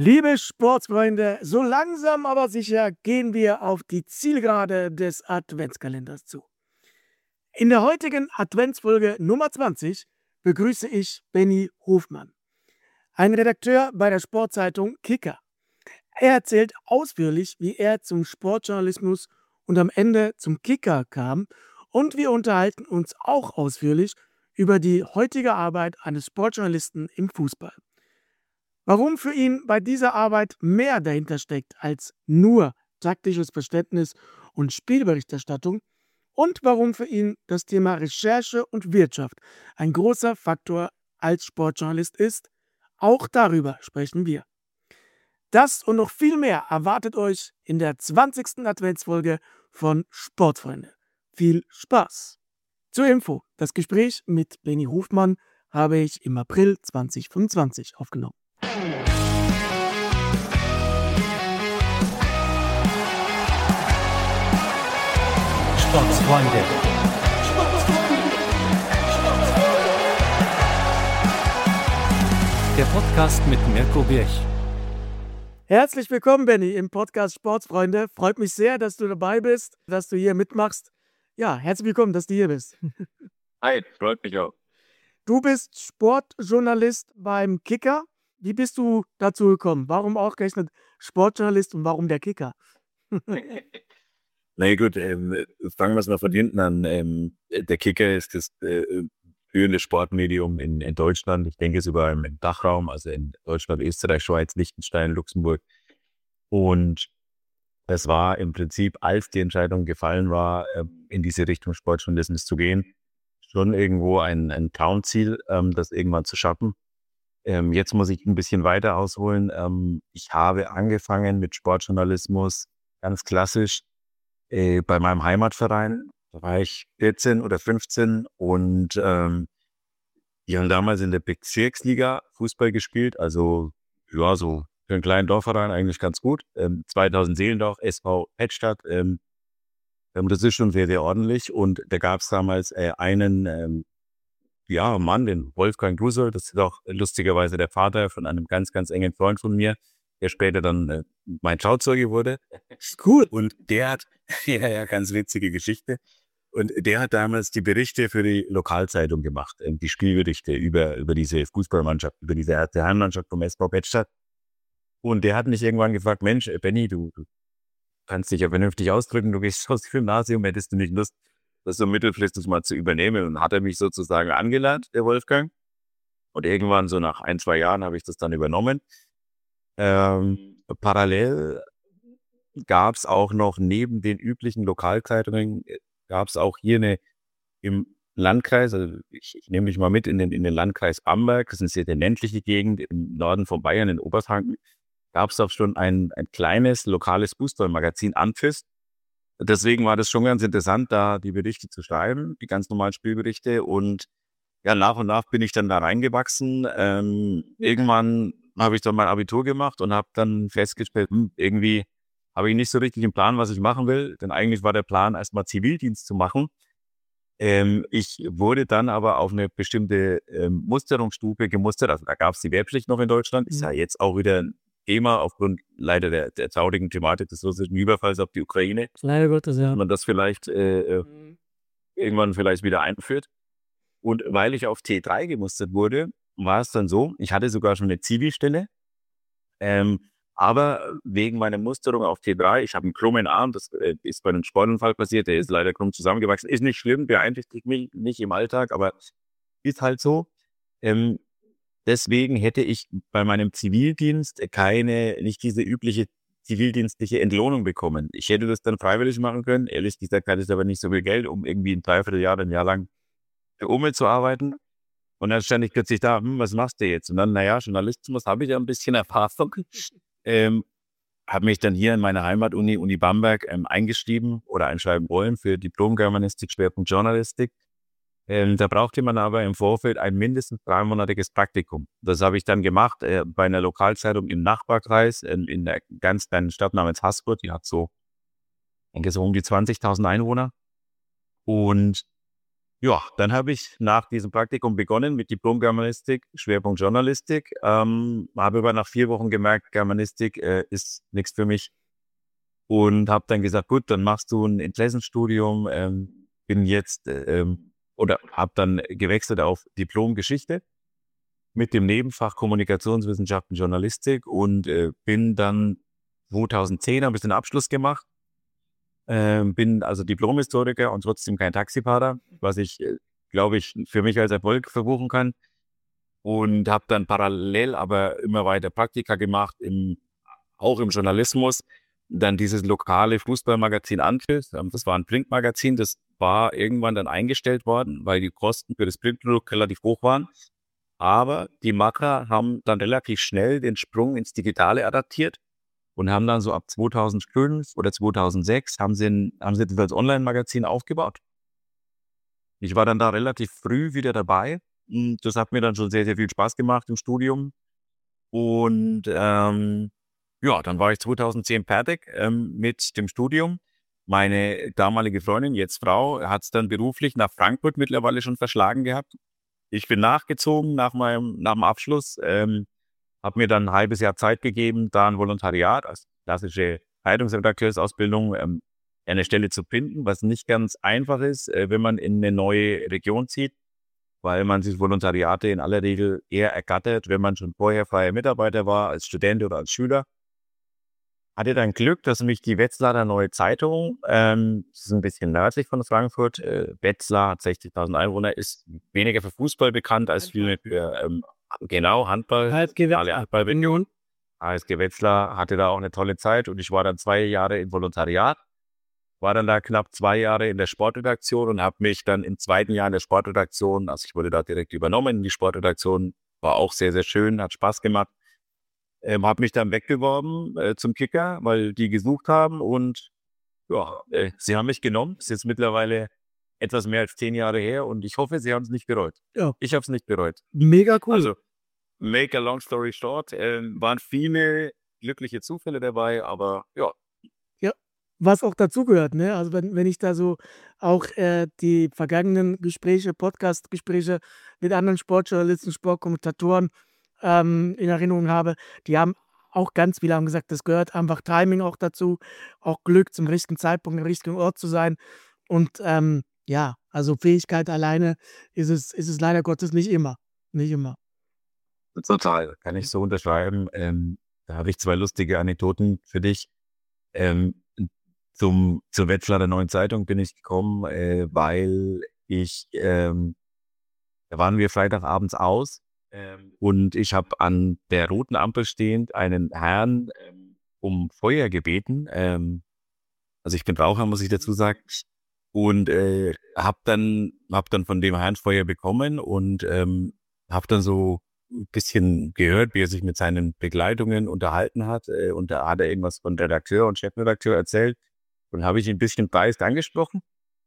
Liebe Sportsfreunde, so langsam aber sicher gehen wir auf die Zielgerade des Adventskalenders zu. In der heutigen Adventsfolge Nummer 20 begrüße ich Benny Hofmann, ein Redakteur bei der Sportzeitung Kicker. Er erzählt ausführlich, wie er zum Sportjournalismus und am Ende zum Kicker kam, und wir unterhalten uns auch ausführlich über die heutige Arbeit eines Sportjournalisten im Fußball. Warum für ihn bei dieser Arbeit mehr dahinter steckt als nur taktisches Verständnis und Spielberichterstattung und warum für ihn das Thema Recherche und Wirtschaft ein großer Faktor als Sportjournalist ist, auch darüber sprechen wir. Das und noch viel mehr erwartet euch in der 20. Adventsfolge von Sportfreunde. Viel Spaß! Zur Info, das Gespräch mit Benny Hofmann habe ich im April 2025 aufgenommen. Sportsfreunde. Der Podcast mit Mirko Birch. Herzlich willkommen, Benny, im Podcast Sportsfreunde. Freut mich sehr, dass du dabei bist, dass du hier mitmachst. Ja, herzlich willkommen, dass du hier bist. Hi, freut mich auch. Du bist Sportjournalist beim Kicker. Wie bist du dazu gekommen? Warum ausgerechnet Sportjournalist und warum der Kicker? Na ja, gut, fangen wir es mal von hinten an. Der Kicker ist das führende Sportmedium in Deutschland. Ich denke, es überall im Dachraum, also in Deutschland, Österreich, Schweiz, Liechtenstein, Luxemburg. Und es war im Prinzip, als die Entscheidung gefallen war, in diese Richtung Sportjournalismus zu gehen, schon irgendwo ein Traumziel, das irgendwann zu schaffen. Jetzt muss ich ein bisschen weiter ausholen. Ich habe angefangen mit Sportjournalismus ganz klassisch bei meinem Heimatverein. Da war ich 14 oder 15 und die haben damals in der Bezirksliga Fußball gespielt. Also ja, so für einen kleinen Dorfverein eigentlich ganz gut. 2000 Seelendorf, SV Pettstadt. Das ist schon sehr, sehr ordentlich. Und da gab es damals einen Mann, den Wolfgang Grusel. Das ist auch lustigerweise der Vater von einem ganz, ganz engen Freund von mir, der später dann mein Trauzeuge wurde. Cool. Und der hat, ja, ganz witzige Geschichte. Und der hat damals die Berichte für die Lokalzeitung gemacht, die Spielberichte über diese Fußballmannschaft, über diese erste Heimmannschaft vom SV Pettstadt. Und der hat mich irgendwann gefragt, Mensch, Benny, du kannst dich ja vernünftig ausdrücken, du gehst aufs Gymnasium, hättest du nicht Lust, das so mittelfristig mal zu übernehmen? Und hat er mich sozusagen angelernt, der Wolfgang. Und irgendwann so nach 1-2 Jahren habe ich das dann übernommen. Parallel gab es auch noch neben den üblichen Lokalzeitungen, gab es auch hier im Landkreis, also ich nehme mich mal mit in den Landkreis Bamberg, das ist eine sehr sehr ländliche Gegend im Norden von Bayern, in Oberfranken, gab es auch schon ein kleines lokales Fußballmagazin, Anfist. Deswegen war das schon ganz interessant, da die Berichte zu schreiben, die ganz normalen Spielberichte. Und ja, nach und nach bin ich dann da reingewachsen. Irgendwann habe ich dann mein Abitur gemacht und habe dann festgestellt, irgendwie habe ich nicht so richtig einen Plan, was ich machen will. Denn eigentlich war der Plan, erstmal Zivildienst zu machen. Ich wurde dann aber auf eine bestimmte Musterungsstufe gemustert. Also da gab es die Wehrpflicht noch in Deutschland. Ist ja jetzt auch wieder ein Thema aufgrund leider der traurigen Thematik des russischen Überfalls auf die Ukraine. Leider Gottes, ja. Dass man das vielleicht irgendwann vielleicht wieder einführt. Und weil ich auf T3 gemustert wurde, war es dann so, ich hatte sogar schon eine Zivilstelle, aber wegen meiner Musterung auf T3, ich habe einen krummen Arm, das ist bei einem Sportunfall passiert, der ist leider krumm zusammengewachsen, ist nicht schlimm, beeinträchtigt mich nicht im Alltag, aber ist halt so. Deswegen hätte ich bei meinem Zivildienst nicht diese übliche zivildienstliche Entlohnung bekommen. Ich hätte das dann freiwillig machen können. Ehrlich gesagt hatte ich aber nicht so viel Geld, um irgendwie ein Jahr lang für Ome zu arbeiten. Und dann stand ich plötzlich da, was machst du jetzt? Und dann, Journalismus habe ich ja ein bisschen Erfahrung. Habe mich dann hier in meiner Heimatuni, Uni Bamberg, eingeschrieben oder einschreiben wollen für Diplom-Germanistik, Schwerpunkt Journalistik. Da brauchte man aber im Vorfeld ein mindestens 3-monatiges Praktikum. Das habe ich dann gemacht bei einer Lokalzeitung im Nachbarkreis in einer ganz kleinen Stadt namens Haßfurt. Die hat so um die 20.000 Einwohner. Und Ja, dann habe ich nach diesem Praktikum begonnen mit Diplom-Germanistik, Schwerpunkt Journalistik. Habe aber nach 4 Wochen gemerkt, Germanistik ist nichts für mich. Und habe dann gesagt, gut, dann machst du ein Interessenstudium. Bin jetzt oder habe dann gewechselt auf Diplom-Geschichte mit dem Nebenfach Kommunikationswissenschaften, Journalistik und bin dann 2010 habe ich den Abschluss gemacht. Bin also Diplom-Historiker und trotzdem kein Taxifahrer, was ich, glaube ich, für mich als Erfolg verbuchen kann. Und habe dann parallel aber immer weiter Praktika gemacht, auch im Journalismus. Dann dieses lokale Fußballmagazin Anpfiff, das war ein Printmagazin, das war irgendwann dann eingestellt worden, weil die Kosten für das Printprodukt relativ hoch waren. Aber die Macher haben dann relativ schnell den Sprung ins Digitale adaptiert und haben dann so ab 2005 oder 2006 haben sie das als Online-Magazin aufgebaut. Ich war dann da relativ früh wieder dabei. Und das hat mir dann schon sehr, sehr viel Spaß gemacht im Studium. Und ja, dann war ich 2010 fertig mit dem Studium. Meine damalige Freundin, jetzt Frau, hat es dann beruflich nach Frankfurt mittlerweile schon verschlagen gehabt. Ich bin nachgezogen nach dem Abschluss, habe mir dann ein halbes Jahr Zeit gegeben, da ein Volontariat als klassische Zeitungsredakteursauspbildung eine Stelle zu finden, was nicht ganz einfach ist, wenn man in eine neue Region zieht, weil man sich Volontariate in aller Regel eher ergattert, wenn man schon vorher freier Mitarbeiter war, als Student oder als Schüler. Hatte dann Glück, dass mich die Wetzlarer Neue Zeitung, das ist ein bisschen nördlich von Frankfurt, Wetzlar hat 60.000 Einwohner, ist weniger für Fußball bekannt als viel für genau Handball. Alle Handball-Union. HSG Wetzlar hatte da auch eine tolle Zeit und ich war dann 2 Jahre im Volontariat, war dann da knapp 2 Jahre in der Sportredaktion und habe mich dann im 2. Jahr in der Sportredaktion, also ich wurde da direkt übernommen in die Sportredaktion, war auch sehr, sehr schön, hat Spaß gemacht. Habe mich dann weggeworben zum Kicker, weil die gesucht haben und ja, sie haben mich genommen. Ist jetzt mittlerweile etwas mehr als 10 Jahre her und ich hoffe, sie haben es nicht bereut. Ja, Ich habe es nicht bereut. mega cool. Also, make a long story short, waren viele glückliche Zufälle dabei, aber ja. Ja, was auch dazugehört, ne? Also wenn ich da so auch die vergangenen Gespräche, Podcast-Gespräche mit anderen Sportjournalisten, Sportkommentatoren in Erinnerung habe, die haben auch ganz viele haben gesagt, das gehört einfach Timing auch dazu, auch Glück zum richtigen Zeitpunkt, am richtigen Ort zu sein. Und ja, also Fähigkeit alleine ist es leider Gottes nicht immer. Nicht immer. Total, kann ich so unterschreiben. Da habe ich 2 lustige Anekdoten für dich. Zur Wetzlarer Neuen Zeitung bin ich gekommen, weil da waren wir Freitagabends aus und ich habe an der roten Ampel stehend einen Herrn um Feuer gebeten. Also ich bin Raucher, muss ich dazu sagen. Und hab dann von dem Herrn Feuer bekommen und habe dann so ein bisschen gehört, wie er sich mit seinen Begleitungen unterhalten hat. Und da hat er irgendwas von Redakteur und Chefredakteur erzählt. Und habe ich ihn ein bisschen dreist angesprochen.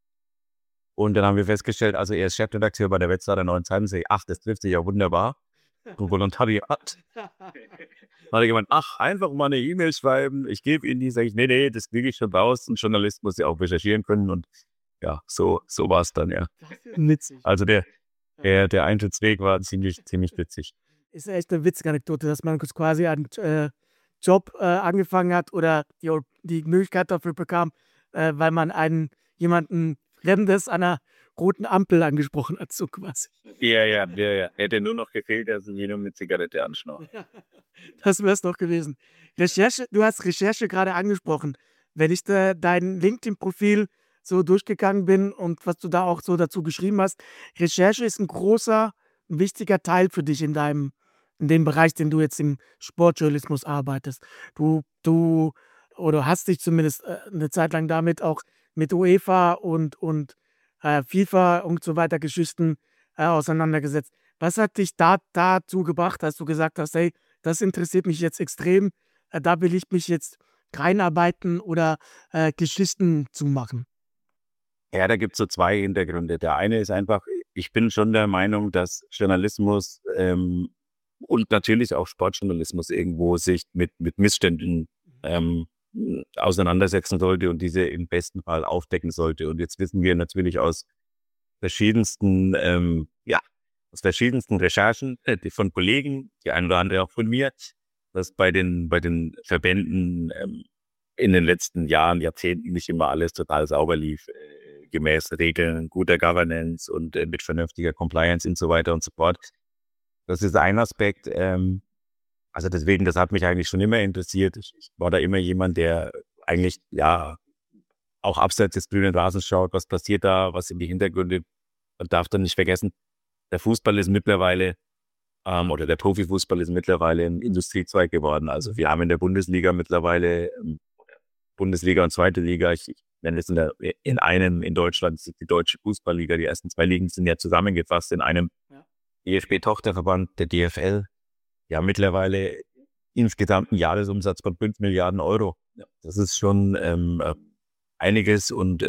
Und dann haben wir festgestellt, also er ist Chefredakteur bei der Wetzlarer Neuen Zeitung. Sag ich, ach, das trifft sich ja wunderbar. Und Volontariat. Dann hat er gemeint, ach, einfach mal eine E-Mail schreiben. Ich gebe Ihnen die, sage ich, nee, das kriege ich schon raus. Ein Journalist muss ja auch recherchieren können. Und ja, so war es dann, ja. Witzig. Also der Eintrittsweg war ziemlich witzig. Ist ja echt eine witzige Anekdote, dass man quasi einen Job angefangen hat oder die Möglichkeit dafür bekam, weil man jemanden Fremdes an einer roten Ampel angesprochen hat, so quasi. Ja. Hätte nur noch gefehlt, dass ich ihn um eine Zigarette anschnauze. Das wäre es doch gewesen. Du hast Recherche gerade angesprochen. Wenn ich dein LinkedIn-Profil so durchgegangen bin und was du da auch so dazu geschrieben hast, Recherche ist ein großer, wichtiger Teil für dich in dem Bereich, den du jetzt im Sportjournalismus arbeitest. Du oder hast dich zumindest eine Zeit lang damit auch mit UEFA und FIFA und so weiter Geschichten auseinandergesetzt. Was hat dich dazu gebracht, dass du gesagt hast, hey, das interessiert mich jetzt extrem, da will ich mich jetzt reinarbeiten oder Geschichten zu machen? Ja, da gibt's so 2 Hintergründe. Der eine ist einfach, ich bin schon der Meinung, dass Journalismus und natürlich auch Sportjournalismus irgendwo sich mit Missständen auseinandersetzen sollte und diese im besten Fall aufdecken sollte. Und jetzt wissen wir natürlich aus verschiedensten, aus verschiedensten Recherchen von Kollegen, die ein oder andere auch von mir, dass bei den Verbänden in den letzten Jahren, Jahrzehnten nicht immer alles total sauber lief, gemäß Regeln, guter Governance und mit vernünftiger Compliance und so weiter und so fort. Das ist ein Aspekt. Also deswegen, das hat mich eigentlich schon immer interessiert. Ich war da immer jemand, der eigentlich, auch abseits des grünen Rasens schaut, was passiert da, was sind die Hintergründe. Man darf dann nicht vergessen, der Fußball ist mittlerweile, oder der Profifußball ist mittlerweile ein Industriezweig geworden. Also wir haben in der Bundesliga mittlerweile, Bundesliga und zweite Liga, ich nenne es in Deutschland, ist die Deutsche Fußballliga, die ersten 2 Ligen sind ja zusammengefasst in einem DFB-Tochterverband, der DFL. Ja, mittlerweile insgesamt einen Jahresumsatz von 5 Milliarden Euro. Ja. Das ist schon einiges und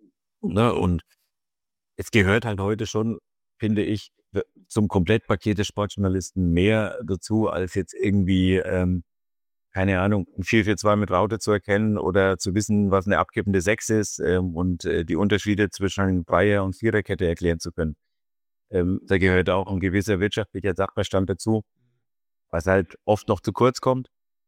es gehört halt heute schon, finde ich, zum Komplettpaket des Sportjournalisten mehr dazu, als jetzt irgendwie, keine Ahnung, ein 4-4-2 mit Raute zu erkennen oder zu wissen, was eine abkippende 6 ist und die Unterschiede zwischen Dreier- und Viererkette erklären zu können. Da gehört auch ein gewisser wirtschaftlicher Sachverstand dazu, was halt oft noch zu kurz kommt.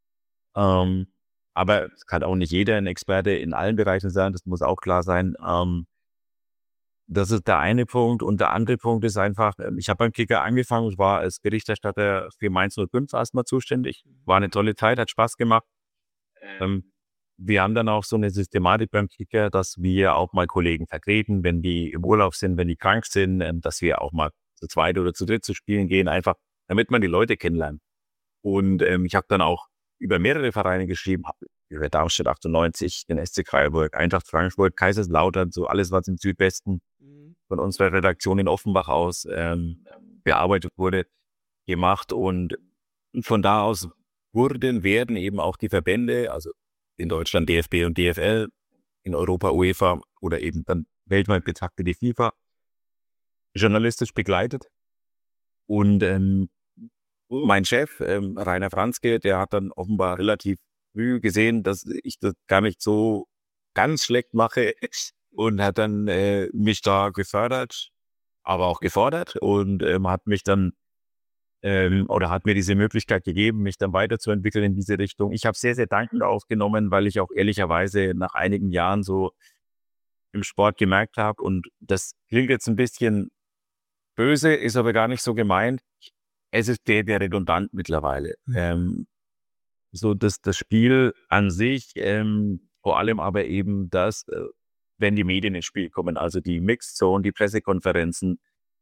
Aber es kann auch nicht jeder ein Experte in allen Bereichen sein, das muss auch klar sein. Das ist der eine Punkt. Und der andere Punkt ist einfach, ich habe beim Kicker angefangen, ich war als Berichterstatter für Mainz 05 erstmal zuständig. War eine tolle Zeit, hat Spaß gemacht. Wir haben dann auch so eine Systematik beim Kicker, dass wir auch mal Kollegen vertreten, wenn die im Urlaub sind, wenn die krank sind, dass wir auch mal zu zweit oder zu dritt zu spielen gehen, einfach damit man die Leute kennenlernt. Und ich habe dann auch über mehrere Vereine geschrieben, über Darmstadt 98, den SC Freiburg, Eintracht Frankfurt, Kaiserslautern, so alles, was im Südwesten von unserer Redaktion in Offenbach aus bearbeitet wurde, gemacht. Und von da aus werden eben auch die Verbände, also in Deutschland DFB und DFL, in Europa UEFA oder eben dann weltweit betrachtete die FIFA, journalistisch begleitet. Und mein Chef, Rainer Franzke, der hat dann offenbar relativ früh gesehen, dass ich das gar nicht so ganz schlecht mache und hat dann mich da gefördert, aber auch gefordert und hat mich dann oder hat mir diese Möglichkeit gegeben, mich dann weiterzuentwickeln in diese Richtung. Ich habe sehr, sehr dankend aufgenommen, weil ich auch ehrlicherweise nach einigen Jahren so im Sport gemerkt habe, und das klingt jetzt ein bisschen böse, ist aber gar nicht so gemeint. Es ist der redundant mittlerweile. So das Spiel an sich, vor allem aber eben das, wenn die Medien ins Spiel kommen, also die Mixed Zone, die Pressekonferenzen,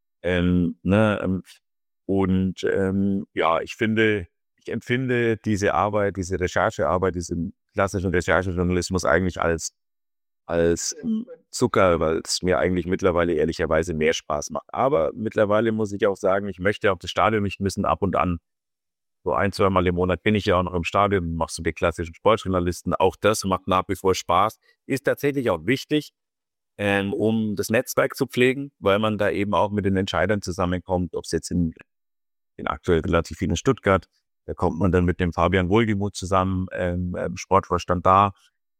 ich empfinde diese Arbeit, diese Recherchearbeit, diesen klassischen Recherchejournalismus eigentlich als Zucker, weil es mir eigentlich mittlerweile ehrlicherweise mehr Spaß macht. Aber mittlerweile muss ich auch sagen, ich möchte auch das Stadion nicht missen. Ab und an, so 1-2 Mal im Monat bin ich ja auch noch im Stadion, machst du die klassischen Sportjournalisten. Auch das macht nach wie vor Spaß. Ist tatsächlich auch wichtig, um das Netzwerk zu pflegen, weil man da eben auch mit den Entscheidern zusammenkommt, ob es jetzt in aktuell relativ viel in Stuttgart, da kommt man dann mit dem Fabian Wohlgemuth zusammen, Sportvorstand da.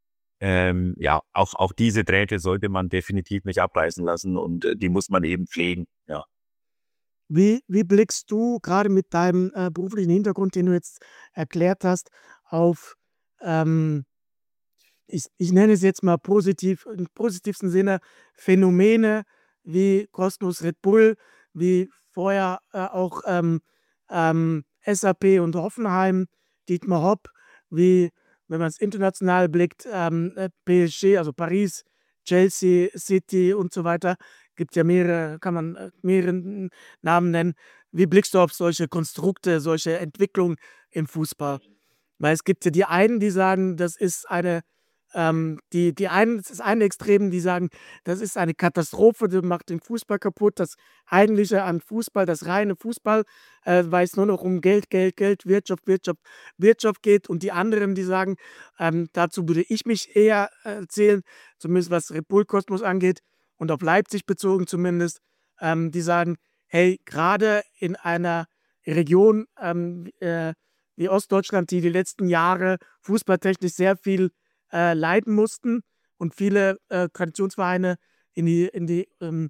Auch diese Drähte sollte man definitiv nicht abreißen lassen und die muss man eben pflegen, ja. Wie blickst du gerade mit deinem beruflichen Hintergrund, den du jetzt erklärt hast, auf, ich nenne es jetzt mal positiv, im positivsten Sinne, Phänomene wie kostenlos Red Bull, wie vorher auch SAP und Hoffenheim, Dietmar Hopp, wie, wenn man es international blickt, PSG, also Paris, Chelsea, City und so weiter. Gibt ja mehrere, kann man mehrere Namen nennen. Wie blickst du auf solche Konstrukte, solche Entwicklungen im Fußball? Weil es gibt ja die einen, die sagen, das ist eine das ist eine Extrem, die sagen, das ist eine Katastrophe, das macht den Fußball kaputt, das Eigentliche an Fußball, das reine Fußball, weil es nur noch um Geld, Geld, Geld, Wirtschaft, Wirtschaft, Wirtschaft geht. Und die anderen, die sagen, dazu würde ich mich eher zählen, zumindest was Red Bull Kosmos angeht und auf Leipzig bezogen zumindest, die sagen, hey, gerade in einer Region wie Ostdeutschland, die letzten Jahre fußballtechnisch sehr viel leiden mussten und viele Traditionsvereine in die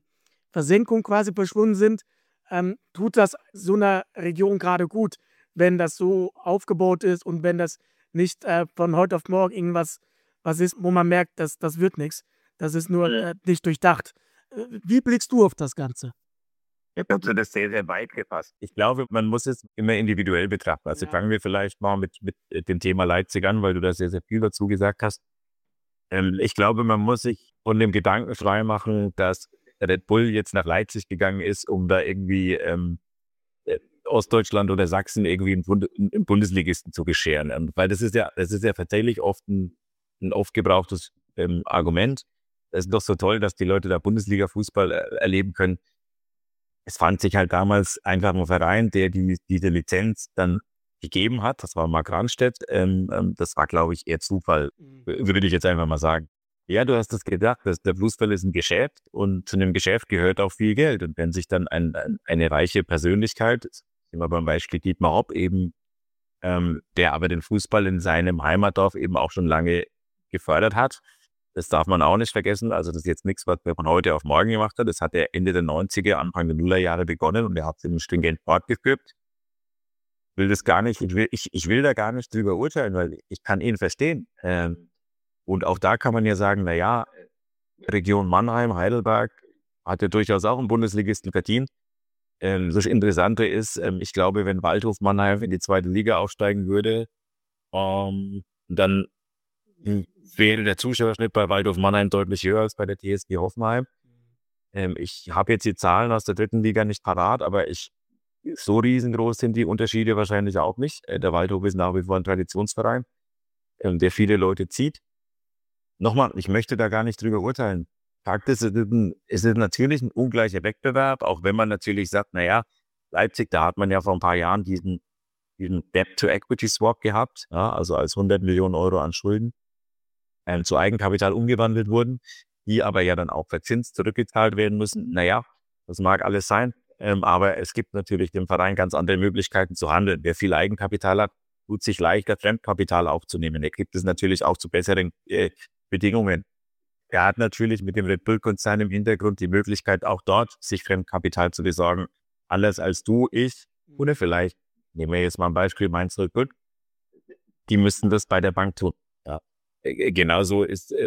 Versenkung quasi verschwunden sind, tut das so einer Region gerade gut, wenn das so aufgebaut ist und wenn das nicht von heute auf morgen irgendwas ist, wo man merkt, das wird nichts. Das ist nur nicht durchdacht. Wie blickst du auf das Ganze? Ich habe das sehr, sehr weit gefasst. Ich glaube, man muss es immer individuell betrachten. Also fangen wir vielleicht mal mit dem Thema Leipzig an, weil du da sehr, sehr viel dazu gesagt hast. Ich glaube, man muss sich von dem Gedanken freimachen, dass Red Bull jetzt nach Leipzig gegangen ist, um da irgendwie Ostdeutschland oder Sachsen irgendwie einen Bundesligisten zu bescheren. Weil das ist ja tatsächlich oft ein oft gebrauchtes Argument. Es ist doch so toll, dass die Leute da Bundesliga-Fußball erleben können. Es fand sich halt damals einfach ein Verein, der diese Lizenz dann gegeben hat. Das war Mark Ranstädt. Das war, glaube ich, eher Zufall, würde ich jetzt einfach mal sagen. Ja, du hast das gedacht, dass der Fußball ist ein Geschäft und zu einem Geschäft gehört auch viel Geld. Und wenn sich dann eine reiche Persönlichkeit, sind wir beim Beispiel Dietmar Hopp eben, der aber den Fußball in seinem Heimatdorf eben auch schon lange gefördert hat, das darf man auch nicht vergessen. Also das ist jetzt nichts, was man von heute auf morgen gemacht hat. Das hat er Ende der 90er, Anfang der Nullerjahre begonnen und er hat es im stringent fortgeführt. Will das gar nicht, ich will da gar nicht drüber urteilen, weil ich kann ihn verstehen. Und auch da kann man ja sagen, naja, Region Mannheim, Heidelberg hat ja durchaus auch einen Bundesligisten verdient. Das Interessante ist, ich glaube, wenn Waldhof Mannheim in die zweite Liga aufsteigen würde, dann wäre der Zuschauerschnitt bei Waldhof Mannheim deutlich höher als bei der TSG Hoffenheim. Ich habe jetzt die Zahlen aus der dritten Liga nicht parat, aber so riesengroß sind die Unterschiede wahrscheinlich auch nicht. Der Waldhof ist nach wie vor ein Traditionsverein, der viele Leute zieht. Nochmal, ich möchte da gar nicht drüber urteilen. Fakt ist, es ist natürlich ein ungleicher Wettbewerb, auch wenn man natürlich sagt, naja, Leipzig, da hat man ja vor ein paar Jahren diesen Debt-to-Equity-Swap gehabt, ja, also als 100 Millionen Euro an Schulden zu Eigenkapital umgewandelt wurden, die aber ja dann auch verzinst zurückgezahlt werden müssen. Naja, das mag alles sein, aber es gibt natürlich dem Verein ganz andere Möglichkeiten zu handeln. Wer viel Eigenkapital hat, tut sich leichter, Fremdkapital aufzunehmen. Er gibt es natürlich auch zu besseren Bedingungen. Er hat natürlich mit dem Red Bull-Konzern im Hintergrund die Möglichkeit, auch dort sich Fremdkapital zu besorgen. Anders als du, ich oder vielleicht, nehmen wir jetzt mal ein Beispiel, Mainz 05, die müssten das bei der Bank tun. Ja. Genauso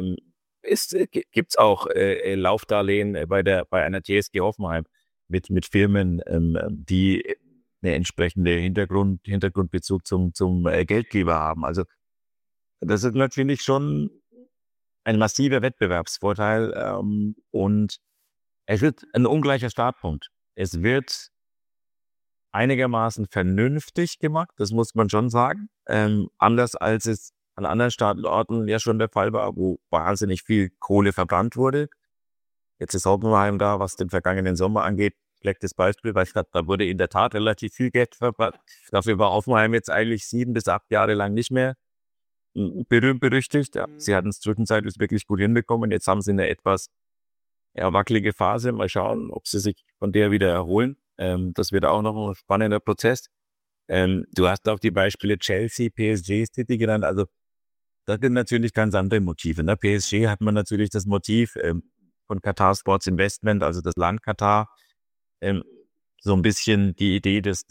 gibt's auch Laufdarlehen bei einer TSG Hoffenheim mit Firmen, die eine entsprechende Hintergrundbezug zum Geldgeber haben. Also das ist natürlich schon ein massiver Wettbewerbsvorteil und es wird ein ungleicher Startpunkt. Es wird einigermaßen vernünftig gemacht, das muss man schon sagen. Anders als es an anderen Standorten ja schon der Fall war, wo wahnsinnig viel Kohle verbrannt wurde. Jetzt ist Hoffenheim da, was den vergangenen Sommer angeht, schlechtes Beispiel, weil da wurde in der Tat relativ viel Geld verbrannt. Dafür war Hoffenheim jetzt eigentlich 7 bis 8 Jahre lang nicht mehr berühmt berüchtigt. Ja. Sie hatten es zwischenzeitlich wirklich gut hinbekommen. Jetzt haben sie eine etwas wackelige Phase. Mal schauen, ob sie sich von der wieder erholen. Das wird auch noch ein spannender Prozess. Du hast auch die Beispiele Chelsea, PSG, City genannt. Also das sind natürlich ganz andere Motive. Ne? PSG hat man natürlich das Motiv von Qatar Sports Investment, also das Land Katar. So ein bisschen die Idee des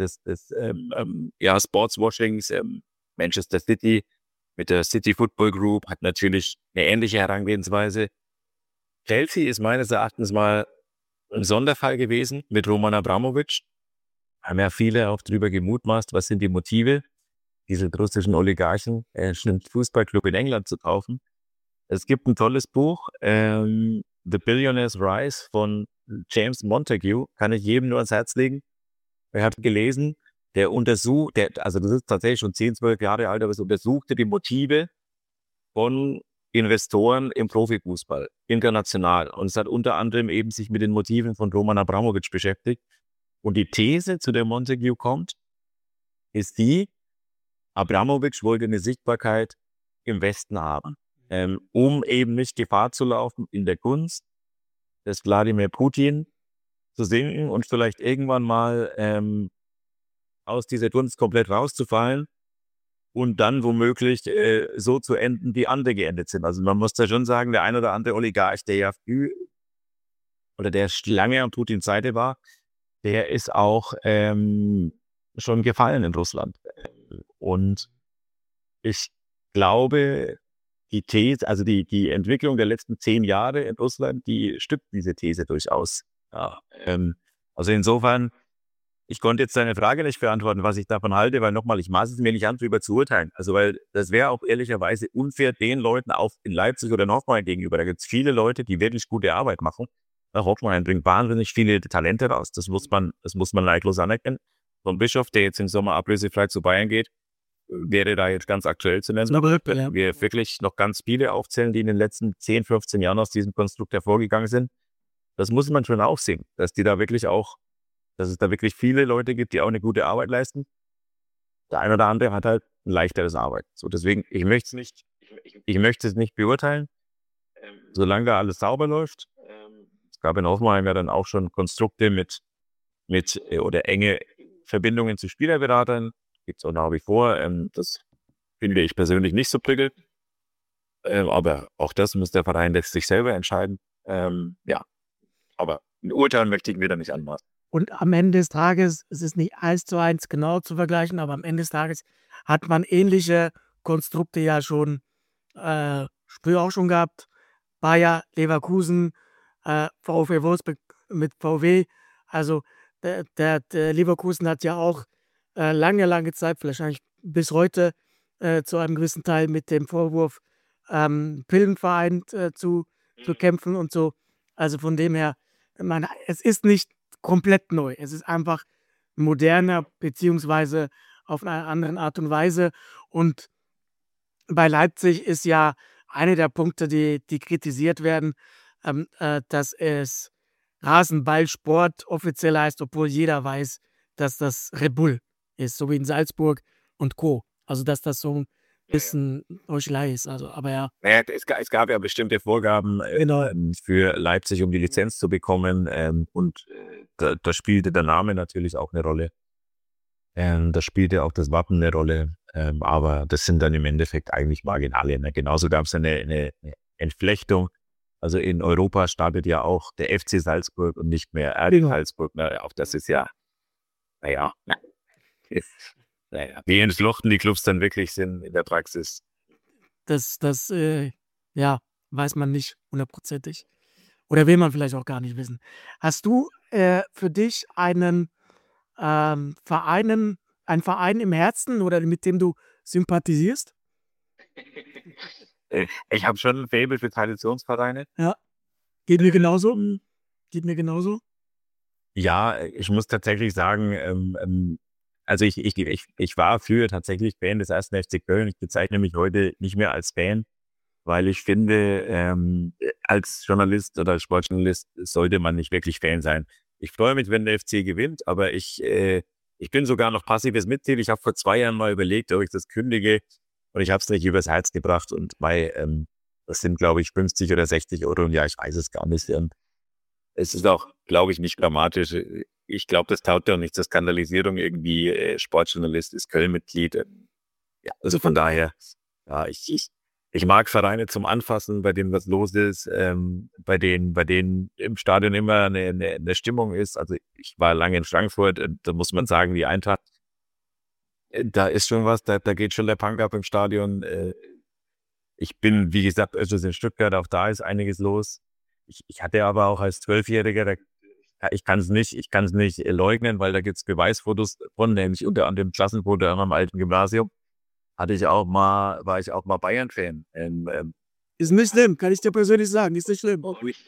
Sportswashings. Manchester City mit der City Football Group hat natürlich eine ähnliche Herangehensweise. Chelsea ist meines Erachtens mal ein Sonderfall gewesen mit Roman Abramovich. Haben ja viele auch drüber gemutmaßt, was sind die Motive, diesen russischen Oligarchen einen Fußballclub in England zu kaufen. Es gibt ein tolles Buch, The Billionaire's Rise von James Montague, kann ich jedem nur ans Herz legen. Er hat gelesen, also das ist tatsächlich schon 10, 12 Jahre alt, aber es untersuchte die Motive von Investoren im Profifußball, international. Und es hat unter anderem eben sich mit den Motiven von Roman Abramovich beschäftigt. Und die These, zu der Montague kommt, ist die, Abramovich wollte eine Sichtbarkeit im Westen haben, um eben nicht Gefahr zu laufen, in der Gunst des Wladimir Putin zu sinken und vielleicht irgendwann mal aus dieser Gunst komplett rauszufallen und dann womöglich so zu enden, wie andere geendet sind. Also man muss da schon sagen, der ein oder andere Oligarch, der ja früh oder der lange an Putins Seite war, der ist auch schon gefallen in Russland. Und ich glaube, die These, also die Entwicklung der letzten 10 Jahre in Russland, die stützt diese These durchaus. Ja, also insofern, ich konnte jetzt deine Frage nicht beantworten, was ich davon halte, weil nochmal, ich maße es mir nicht an, darüber zu urteilen. Also weil das wäre auch ehrlicherweise unfair den Leuten auch in Leipzig oder in Hoffenheim gegenüber. Da gibt es viele Leute, die wirklich gute Arbeit machen. Hoffenheim bringt wahnsinnig viele Talente raus. Das muss man neidlos anerkennen. So ein Bischof, der jetzt im Sommer ablösefrei zu Bayern geht, wäre da jetzt ganz aktuell zu nennen. Wenn wir wirklich noch ganz viele aufzählen, die in den letzten 10, 15 Jahren aus diesem Konstrukt hervorgegangen sind. Das muss man schon auch sehen, dass es da wirklich viele Leute gibt, die auch eine gute Arbeit leisten. Der eine oder andere hat halt ein leichteres Arbeit. So, deswegen, ich möchte es nicht beurteilen, solange da alles sauber läuft. Es gab in Hoffenheim ja dann auch schon Konstrukte mit oder enge Verbindungen zu Spielerberatern. Gibt es auch nach wie vor. Das finde ich persönlich nicht so prickelnd. Aber auch das muss der Verein letztlich selber entscheiden. Ja, aber ein Urteil möchte ich mir da nicht anmaßen. Und am Ende des Tages, es ist nicht 1:1 genau zu vergleichen, aber am Ende des Tages hat man ähnliche Konstrukte ja schon früher auch schon gehabt. Bayer, Leverkusen, VfL Wolfsburg mit VW. Also der Leverkusen hat ja auch lange Zeit, vielleicht bis heute zu einem gewissen Teil mit dem Vorwurf, Pillenverein zu kämpfen und so. Also von dem her, es ist nicht komplett neu. Es ist einfach moderner, beziehungsweise auf eine andere Art und Weise. Und bei Leipzig ist ja einer der Punkte, die kritisiert werden, dass es Rasenballsport offiziell heißt, obwohl jeder weiß, dass das Red Bull ist, so wie in Salzburg und Co. Also dass das so ein bisschen Heuchelei ist. Also, aber ja. Naja, es gab ja bestimmte Vorgaben für Leipzig, um die Lizenz zu bekommen. Und da spielte der Name natürlich auch eine Rolle. Da spielte auch das Wappen eine Rolle. Aber das sind dann im Endeffekt eigentlich Marginale. Ne? Genauso gab es eine Entflechtung. Also in Europa startet ja auch der FC Salzburg und nicht mehr RB Salzburg. Ne? Auch das ist ja, wie entflochten die Clubs dann wirklich sind in der Praxis. Das weiß man nicht hundertprozentig. Oder will man vielleicht auch gar nicht wissen. Hast du für dich einen Verein im Herzen oder mit dem du sympathisierst? Ich habe schon ein Faible für Traditionsvereine. Ja, geht mir genauso. Ja, ich muss tatsächlich sagen, also ich war früher tatsächlich Fan des 1. FC Köln. Ich bezeichne mich heute nicht mehr als Fan, weil ich finde, als Journalist oder als Sportjournalist sollte man nicht wirklich Fan sein. Ich freue mich, wenn der FC gewinnt, aber ich bin sogar noch passives Mitglied. Ich habe vor 2 Jahren mal überlegt, ob ich das kündige, und ich habe es nicht übers Herz gebracht. Und das sind, glaube ich, 50 oder 60 Euro im Jahr. Ich weiß es gar nicht. Und es ist auch, glaube ich, nicht dramatisch. Ich glaube, das taugt ja auch nicht zur Skandalisierung irgendwie. Sportjournalist ist Köln-Mitglied. Ja, also von daher, ja, ich mag Vereine zum Anfassen, bei denen was los ist, bei denen im Stadion immer eine Stimmung ist. Also ich war lange in Frankfurt, da muss man sagen, die Eintracht, da ist schon was, da geht schon der Punk ab im Stadion. Ich bin, wie gesagt, öfters in Stuttgart, auch da ist einiges los. Ich hatte aber auch als 12-Jähriger, ich kann es nicht leugnen, weil da gibt es Beweisfotos von, nämlich unter anderem Klassenfoto an meinem alten Gymnasium. War ich auch mal Bayern-Fan. Ist nicht schlimm, kann ich dir persönlich sagen, ist nicht schlimm.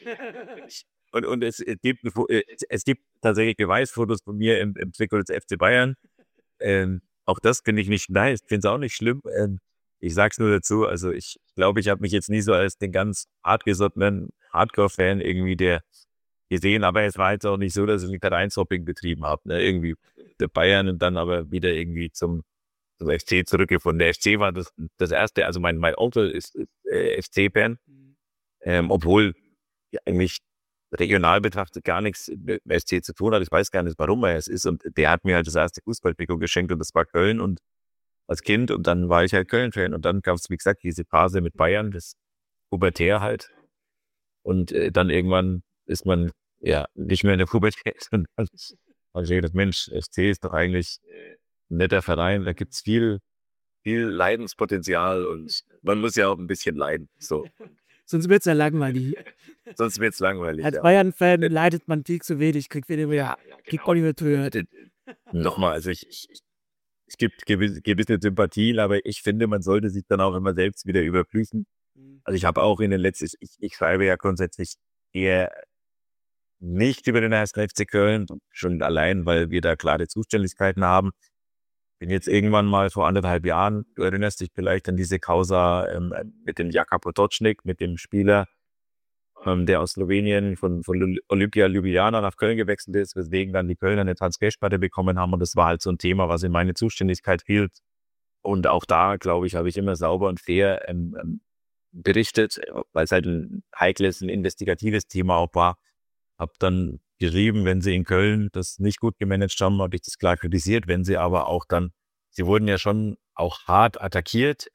Und es gibt tatsächlich Beweisfotos von mir im Trikot des FC Bayern. Auch das finde ich nicht nice, finde es auch nicht schlimm. Ich sag's nur dazu, also ich glaube, ich habe mich jetzt nie so als den ganz hartgesottenen Hardcore-Fan irgendwie der gesehen, aber es war jetzt auch nicht so, dass ich ein Vereinshopping betrieben habe. Ne? Irgendwie der Bayern und dann aber wieder irgendwie zum FC zurückgefunden. Der FC war das erste, also mein Onkel ist FC-Fan, obwohl eigentlich regional betrachtet gar nichts mit dem FC zu tun hat. Ich weiß gar nicht, warum er es ist. Und der hat mir halt das erste Fußballtrikot geschenkt und das war Köln und als Kind, und dann war ich halt Köln-Fan. Und dann gab es, wie gesagt, diese Phase mit Bayern, das Pubertär halt. Und dann irgendwann ist man ja, nicht mehr in der Pubertät. Und dann habe ich gedacht, Mensch, FC ist doch eigentlich ein netter Verein, da gibt's viel Leidenspotenzial und man muss ja auch ein bisschen leiden. So, Sonst wird es ja langweilig. sonst wird's langweilig. Als Ja. Bayern-Fan leidet man viel zu wenig, kriegt auch nicht mehr gehört. Nochmal, also es gibt gewisse Sympathien, aber ich finde, man sollte sich dann auch immer selbst wieder überprüfen. Also ich habe auch in den letzten, ich schreibe ja grundsätzlich eher nicht über den 1. FC Köln, schon allein, weil wir da klare Zuständigkeiten haben. Bin jetzt irgendwann mal vor 1,5 Jahren, du erinnerst dich vielleicht an diese Causa mit dem Jaka Potočnik, mit dem Spieler, der aus Slowenien von Olympia Ljubljana nach Köln gewechselt ist, weswegen dann die Kölner eine Transfersperre bekommen haben. Und das war halt so ein Thema, was in meine Zuständigkeit fiel. Und auch da, glaube ich, habe ich immer sauber und fair berichtet, weil es halt ein heikles, ein investigatives Thema auch war. Habe dann geschrieben, wenn sie in Köln das nicht gut gemanagt haben, habe ich das klar kritisiert. Wenn sie aber auch dann, sie wurden ja schon auch hart attackiert.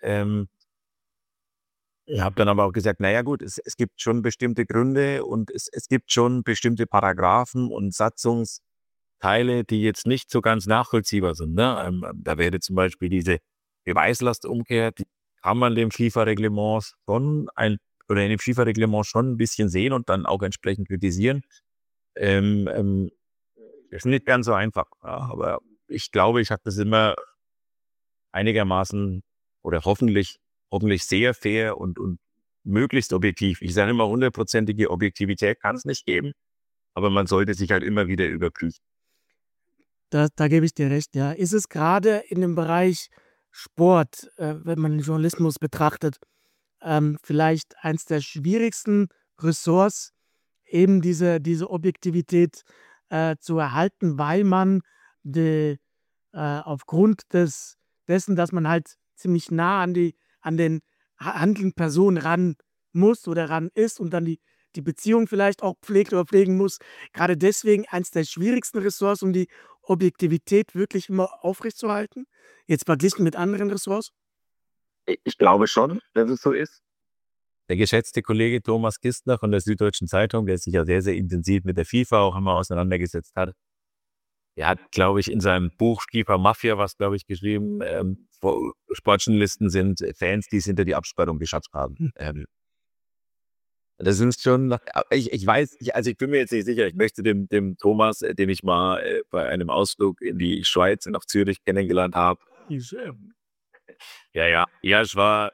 Ich habe dann aber auch gesagt, naja gut, es gibt schon bestimmte Gründe und es gibt schon bestimmte Paragraphen und Satzungsteile, die jetzt nicht so ganz nachvollziehbar sind. Ne? Da wäre zum Beispiel diese Beweislastumkehr, die kann man dem FIFA-Reglement oder in dem FIFA-Reglement schon ein bisschen sehen und dann auch entsprechend kritisieren. Das ist nicht ganz so einfach, ja, aber ich glaube, ich habe das immer einigermaßen oder hoffentlich sehr fair und möglichst objektiv. Ich sage immer, 100%ige Objektivität kann es nicht geben, aber man sollte sich halt immer wieder überprüfen. Da gebe ich dir recht, ja. Ist es gerade in dem Bereich Sport, wenn man den Journalismus betrachtet, vielleicht eins der schwierigsten Ressorts, eben diese Objektivität zu erhalten, weil man aufgrund dessen, dass man halt ziemlich nah an den handelnden Personen ran muss oder ran ist und dann die Beziehung vielleicht auch pflegt oder pflegen muss, gerade deswegen eins der schwierigsten Ressorts, um die Objektivität wirklich immer aufrechtzuerhalten, jetzt verglichen mit anderen Ressorts? Ich glaube schon, dass es so ist. Der geschätzte Kollege Thomas Kistner von der Süddeutschen Zeitung, der sich ja sehr, sehr intensiv mit der FIFA auch immer auseinandergesetzt hat, der hat, glaube ich, in seinem Buch FIFA Mafia was, glaube ich, geschrieben, Sportjournalisten sind Fans, die es hinter die Absperrung geschafft haben. Das ist schon, ich weiß, also ich bin mir jetzt nicht sicher, ich möchte dem Thomas, den ich mal bei einem Ausflug in die Schweiz und nach Zürich kennengelernt habe. Ja, es war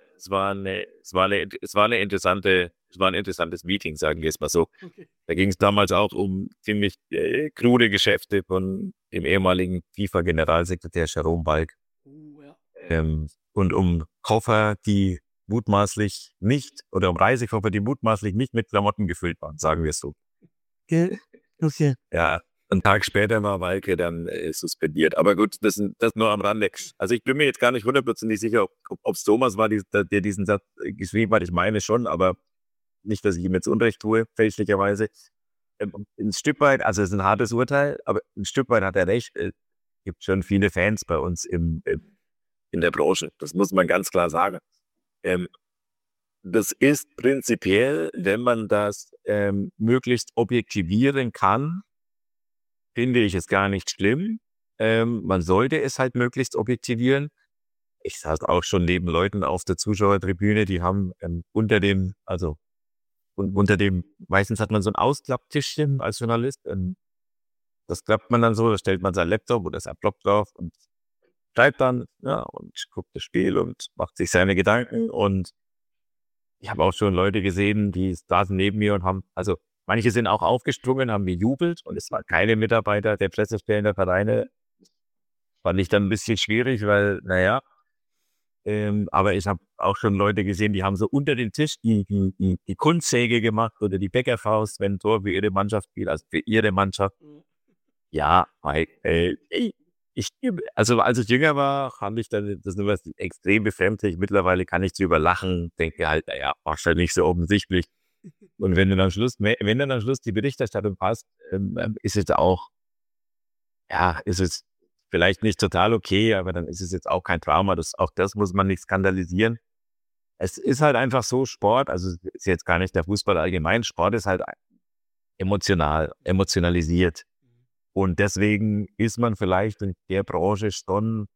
ein interessantes Meeting, sagen wir es mal so. Okay. Da ging es damals auch um ziemlich krude Geschäfte von dem ehemaligen FIFA-Generalsekretär Jerome Balk. Ja. Und um Koffer, die mutmaßlich nicht, oder um Reisekoffer, die mutmaßlich nicht mit Klamotten gefüllt waren, sagen wir es so. Okay. Ja, einen Tag später war Walke dann suspendiert. Aber gut, das nur am Rande. Also ich bin mir jetzt gar nicht 100% sicher, ob es Thomas war, der diesen Satz geschrieben hat. Ich meine schon, aber nicht, dass ich ihm jetzt Unrecht tue, fälschlicherweise. Ein Stück weit, also es ist ein hartes Urteil, aber ein Stück weit hat er recht. Es gibt schon viele Fans bei uns in der Branche. Das muss man ganz klar sagen. Das ist prinzipiell, wenn man das möglichst objektivieren kann, finde ich es gar nicht schlimm. Man sollte es halt möglichst objektivieren. Ich saß auch schon neben Leuten auf der Zuschauertribüne, die haben meistens hat man so ein Ausklapptischchen als Journalist. Das klappt man dann so, da stellt man sein Laptop oder sein Block drauf und schreibt dann, ja, und guckt das Spiel und macht sich seine Gedanken. Und ich habe auch schon Leute gesehen, die saßen neben mir und haben, also manche sind auch aufgesprungen, haben gejubelt und es waren keine Mitarbeiter der Pressestellen der Vereine. Fand ich dann ein bisschen schwierig, weil, naja, aber ich habe auch schon Leute gesehen, die haben so unter den Tisch die Kunstsäge gemacht oder die Bäckerfaust, wenn ein Tor für ihre Mannschaft spielt, also für ihre Mannschaft. Ja, also als ich jünger war, fand ich dann das nur was extrem befremdlich. Mittlerweile kann ich drüber lachen, denke halt, naja, wahrscheinlich nicht so offensichtlich. Und wenn dann am Schluss die Berichterstattung passt, ist es auch, ja, ist es vielleicht nicht total okay, aber dann ist es jetzt auch kein Drama. Auch das muss man nicht skandalisieren. Es ist halt einfach so, Sport, also ist jetzt gar nicht der Fußball allgemein, Sport ist halt emotionalisiert. Und deswegen ist man vielleicht in der Branche schon,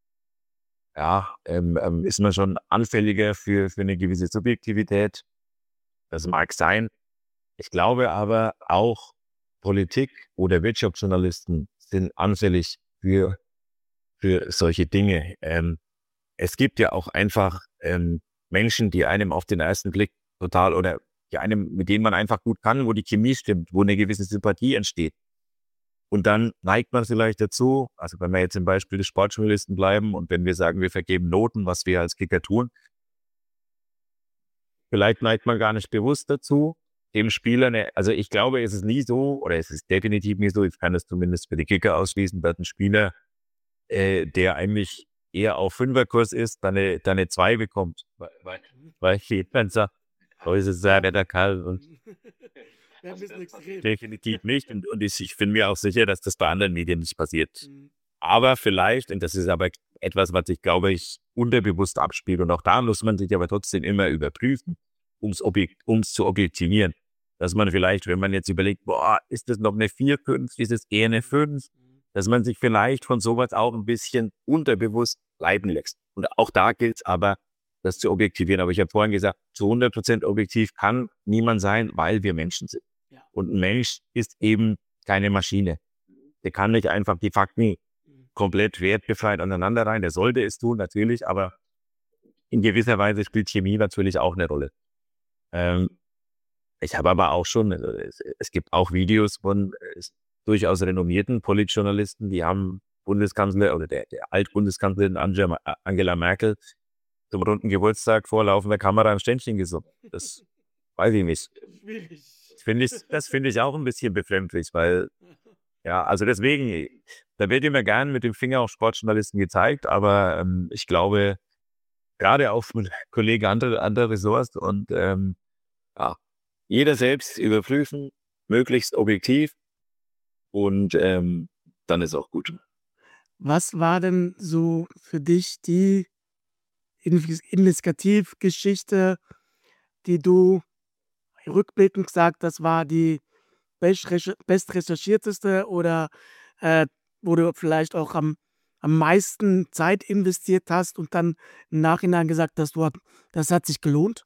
ist man schon anfälliger für eine gewisse Subjektivität. Das mag sein. Ich glaube aber auch Politik oder Wirtschaftsjournalisten sind anfällig für solche Dinge. Es gibt ja auch einfach Menschen, die einem auf den ersten Blick total oder mit denen man einfach gut kann, wo die Chemie stimmt, wo eine gewisse Sympathie entsteht. Und dann neigt man vielleicht dazu, also wenn wir jetzt im Beispiel des Sportjournalisten bleiben und wenn wir sagen, wir vergeben Noten, was wir als Kicker tun, vielleicht neigt man gar nicht bewusst dazu, dem Spieler, also ich glaube, es ist nie so, oder es ist definitiv nie so, ich kann das zumindest für die Kicker ausschließen, dass ein Spieler, der eigentlich eher auf Fünferkurs ist, dann eine 2 bekommt. Weil jemand sagt, oh, ist es sehr netter Kerl und definitiv nicht. Und ich bin mir auch sicher, dass das bei anderen Medien nicht passiert. Aber vielleicht, und das ist aber etwas, was ich glaube, ich unterbewusst abspielt, und auch da muss man sich aber trotzdem immer überprüfen, um es zu objektivieren. Dass man vielleicht, wenn man jetzt überlegt, ist das noch eine 4-5, ist es eher eine 5, dass man sich vielleicht von sowas auch ein bisschen unterbewusst leiten lässt. Und auch da gilt es aber, das zu objektivieren. Aber ich habe vorhin gesagt, zu 100% objektiv kann niemand sein, weil wir Menschen sind. Ja. Und ein Mensch ist eben keine Maschine. Der kann nicht einfach die Fakten komplett wertbefreit aneinander rein. Der sollte es tun, natürlich, aber in gewisser Weise spielt Chemie natürlich auch eine Rolle. Ich habe aber auch schon, es gibt auch Videos von durchaus renommierten Politjournalisten, die haben Bundeskanzler oder der Altbundeskanzlerin Angela Merkel zum runden Geburtstag vor laufender Kamera ein Ständchen gesungen. Das weiß ich nicht. Das finde ich auch ein bisschen befremdlich, weil, also deswegen, da wird immer gern mit dem Finger auf Sportjournalisten gezeigt, aber ich glaube, gerade auch mit Kollegen anderer Ressorts und jeder selbst überprüfen, möglichst objektiv und dann ist auch gut. Was war denn so für dich die Investigativgeschichte, die du rückblickend gesagt, das war die bestrecherchierteste oder wo du vielleicht auch am meisten Zeit investiert hast und dann im Nachhinein gesagt hast, das hat sich gelohnt?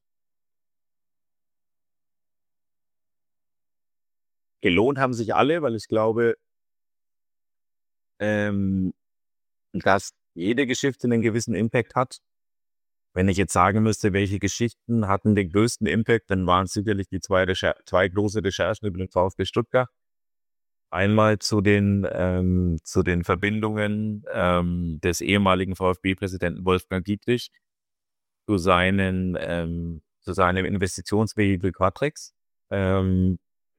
Gelohnt haben sich alle, weil ich glaube, dass jede Geschichte einen gewissen Impact hat. Wenn ich jetzt sagen müsste, welche Geschichten hatten den größten Impact, dann waren es sicherlich die zwei große Recherchen über den VfB Stuttgart. Einmal zu den Verbindungen des ehemaligen VfB-Präsidenten Wolfgang Dietrich zu seinem Investitionsvehikel Quatrex, weil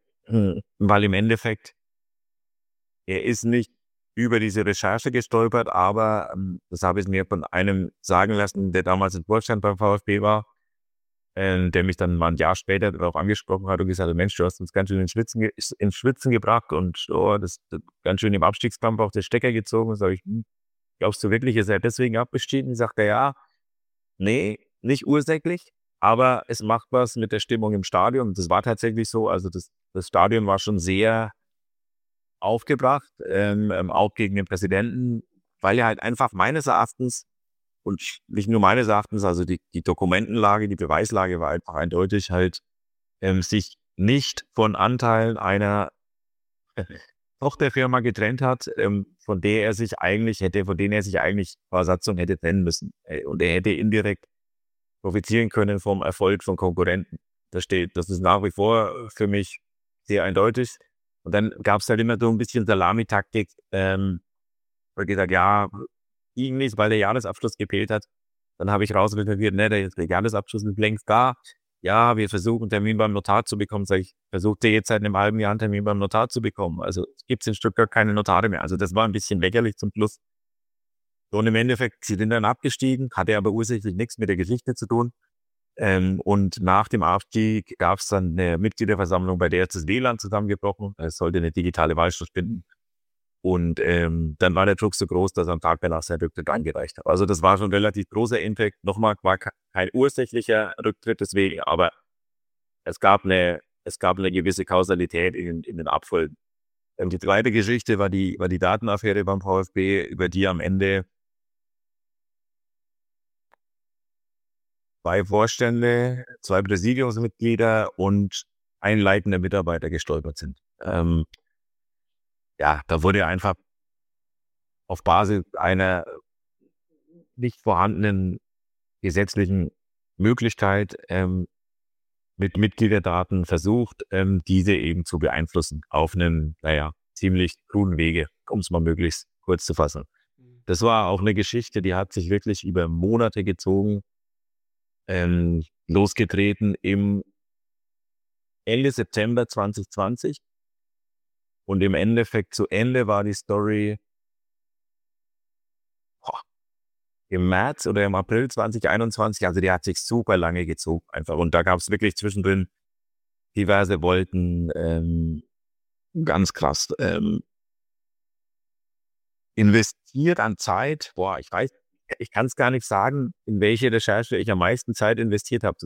im Endeffekt er ist nicht über diese Recherche gestolpert, aber das habe ich mir von einem sagen lassen, der damals im Vorstand beim VfB war, der mich dann mal ein Jahr später darauf angesprochen hat und gesagt hat, Mensch, du hast uns ganz schön ins Schwitzen gebracht und das ganz schön im Abstiegskampf auf den Stecker gezogen. Sag ich, glaubst du wirklich, ist er deswegen abgestiegen? Sagt er, ja, nee, nicht ursächlich, aber es macht was mit der Stimmung im Stadion. Das war tatsächlich so, also das Stadion war schon sehr aufgebracht, auch gegen den Präsidenten, weil er halt einfach meines Erachtens und nicht nur meines Erachtens, also die Dokumentenlage, die Beweislage war einfach eindeutig halt, sich nicht von Anteilen einer Tochterfirma getrennt hat, von denen er sich eigentlich qua Satzung hätte trennen müssen. Und er hätte indirekt profitieren können vom Erfolg von Konkurrenten. Das ist nach wie vor für mich sehr eindeutig. Und dann gab es halt immer so ein bisschen Salamitaktik, wo ich gesagt, ja, irgendwie, weil der Jahresabschluss gefehlt hat. Dann habe ich rausrecherchiert, der Jahresabschluss ist längst da. Ja, wir versuchen einen Termin beim Notar zu bekommen. Sag ich, versuchte jetzt seit einem halben Jahr einen Termin beim Notar zu bekommen. Also gibt es in Stuttgart keine Notare mehr. Also das war ein bisschen lächerlich zum Schluss. So, und im Endeffekt, sie sind dann abgestiegen, hatte aber ursächlich nichts mit der Geschichte zu tun. Und nach dem Abstieg gab es dann eine Mitgliederversammlung, bei der ist das WLAN zusammengebrochen. Es sollte eine digitale Wahl stattfinden. Und dann war der Druck so groß, dass er am Tag danach sein Rücktritt eingereicht hat. Also das war schon ein relativ großer Impact. Nochmal, war kein ursächlicher Rücktritt deswegen, aber es gab eine es gab eine gewisse Kausalität in den Abfolgen. Die zweite Geschichte war die Datenaffäre beim VfB, über die am Ende 2 Vorstände, 2 Präsidiumsmitglieder und ein leitender Mitarbeiter gestolpert sind. Da wurde einfach auf Basis einer nicht vorhandenen gesetzlichen Möglichkeit mit Mitgliederdaten versucht, diese eben zu beeinflussen auf einen, ziemlich kruden Wege, um es mal möglichst kurz zu fassen. Das war auch eine Geschichte, die hat sich wirklich über Monate gezogen, losgetreten im Ende September 2020 und im Endeffekt zu Ende war die Story im März oder im April 2021, also die hat sich super lange gezogen einfach. Und da gab es wirklich zwischendrin diverse Wolken, ganz krass. Investiert an Zeit, ich kann es gar nicht sagen, in welche Recherche ich am meisten Zeit investiert habe.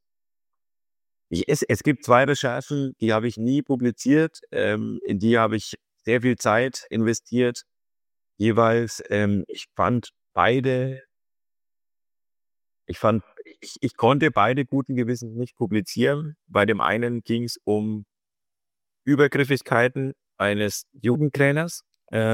Es gibt 2 Recherchen, die habe ich nie publiziert, in die habe ich sehr viel Zeit investiert, jeweils. Ich konnte beide guten Gewissens nicht publizieren. Bei dem einen ging es um Übergriffigkeiten eines Jugendtrainers.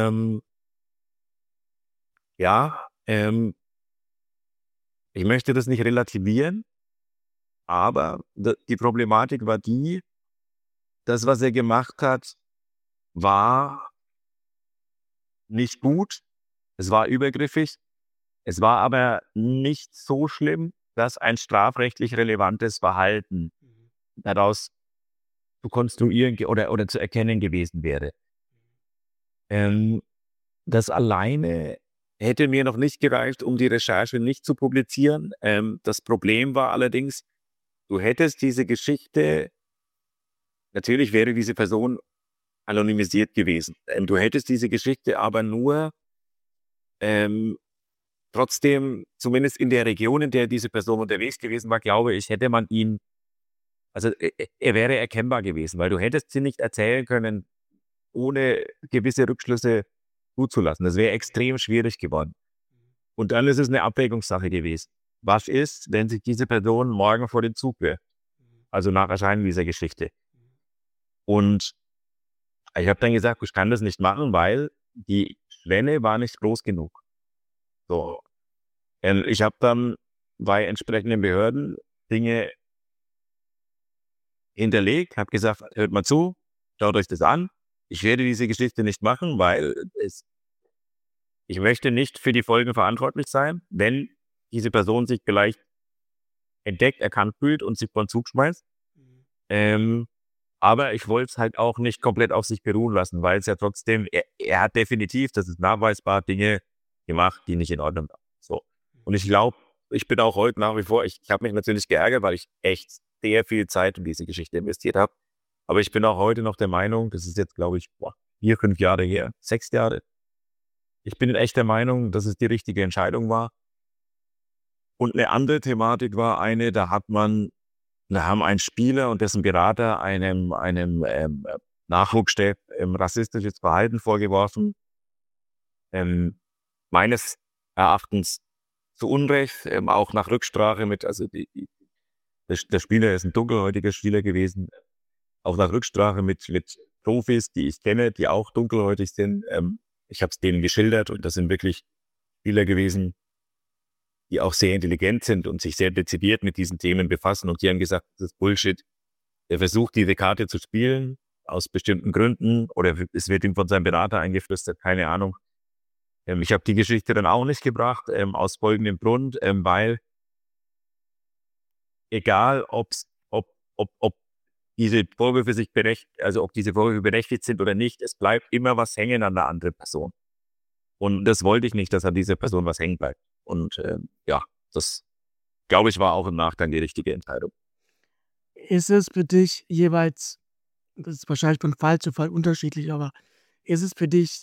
Ich möchte das nicht relativieren, aber die Problematik war das, was er gemacht hat, war nicht gut. Es war übergriffig. Es war aber nicht so schlimm, dass ein strafrechtlich relevantes Verhalten daraus zu konstruieren oder zu erkennen gewesen wäre. Das alleine hätte mir noch nicht gereicht, um die Recherche nicht zu publizieren. Das Problem war allerdings, du hättest diese Geschichte, natürlich wäre diese Person anonymisiert gewesen. Du hättest diese Geschichte aber nur trotzdem, zumindest in der Region, in der diese Person unterwegs gewesen war, glaube ich, hätte man ihn, also er wäre erkennbar gewesen, weil du hättest sie nicht erzählen können, ohne gewisse Rückschlüsse zuzulassen. Das wäre extrem schwierig geworden. Und dann ist es eine Abwägungssache gewesen. Was ist, wenn sich diese Person morgen vor den Zug wirft? Also nach Erscheinen dieser Geschichte. Und ich habe dann gesagt, ich kann das nicht machen, weil die Schwelle war nicht groß genug. So. Ich habe dann bei entsprechenden Behörden Dinge hinterlegt, habe gesagt, hört mal zu, schaut euch das an. Ich werde diese Geschichte nicht machen, weil ich möchte nicht für die Folgen verantwortlich sein, wenn diese Person sich vielleicht entdeckt, erkannt fühlt und sich vor den Zug schmeißt. Aber ich wollte es halt auch nicht komplett auf sich beruhen lassen, weil es ja trotzdem, er hat definitiv, das ist nachweisbar, Dinge gemacht, die nicht in Ordnung waren. So. Und ich glaube, ich bin auch heute nach wie vor, ich habe mich natürlich geärgert, weil ich echt sehr viel Zeit in diese Geschichte investiert habe. Aber ich bin auch heute noch der Meinung, das ist jetzt, glaube ich, 4, 5 Jahre her, 6 Jahre. Ich bin echt der Meinung, dass es die richtige Entscheidung war. Und eine andere Thematik war da haben ein Spieler und dessen Berater einem Nachwuchschef rassistisches Verhalten vorgeworfen. Meines Erachtens zu Unrecht, auch nach Rücksprache der Spieler ist ein dunkelhäutiger Spieler gewesen, auch nach Rücksprache mit Profis, die ich kenne, die auch dunkelhäutig sind. Ich habe es denen geschildert und das sind wirklich Spieler gewesen, die auch sehr intelligent sind und sich sehr dezidiert mit diesen Themen befassen. Und die haben gesagt, das ist Bullshit. Er versucht, diese Karte zu spielen, aus bestimmten Gründen, oder es wird ihm von seinem Berater eingeflüstert, keine Ahnung. Ich habe die Geschichte dann auch nicht gebracht, aus folgendem Grund, weil egal ob diese Vorwürfe ob diese Vorwürfe berechtigt sind oder nicht, es bleibt immer was hängen an der anderen Person. Und das wollte ich nicht, dass an dieser Person was hängen bleibt. Und das, glaube ich, war auch im Nachgang die richtige Entscheidung. Ist es für dich jeweils, das ist wahrscheinlich von Fall zu Fall unterschiedlich, aber ist es für dich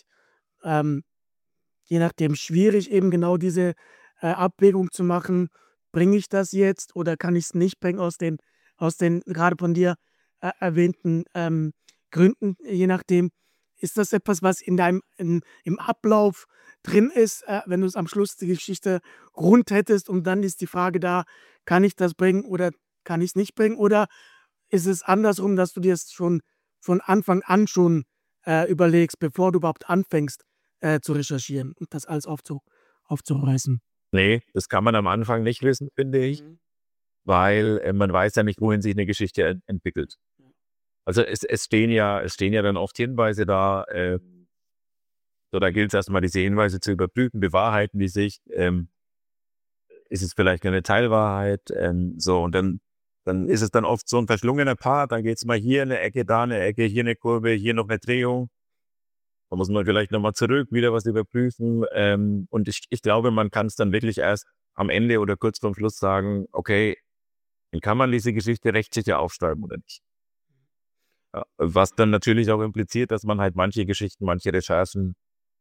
je nachdem schwierig, eben genau diese Abwägung zu machen, bringe ich das jetzt oder kann ich es nicht bringen aus den gerade von dir erwähnten Gründen, je nachdem. Ist das etwas, was in im Ablauf drin ist, wenn du es am Schluss die Geschichte rund hättest und dann ist die Frage da, kann ich das bringen oder kann ich es nicht bringen? Oder ist es andersrum, dass du dir es schon von Anfang an schon überlegst, bevor du überhaupt anfängst zu recherchieren und das alles aufzureißen? Nee, das kann man am Anfang nicht wissen, finde ich, weil man weiß ja nicht, wohin sich eine Geschichte entwickelt. Also es stehen ja dann oft Hinweise da, so da gilt es erstmal, diese Hinweise zu überprüfen, bewahrheiten die sich, ist es vielleicht eine Teilwahrheit, so und dann ist es dann oft so ein verschlungener Part, dann geht es mal hier eine Ecke, da eine Ecke, hier eine Kurve, hier noch eine Drehung. Da muss man vielleicht nochmal zurück, wieder was überprüfen. Und ich glaube, man kann es dann wirklich erst am Ende oder kurz vorm Schluss sagen, okay, kann man diese Geschichte rechtssicher aufschreiben oder nicht? Ja, was dann natürlich auch impliziert, dass man halt manche Geschichten, manche Recherchen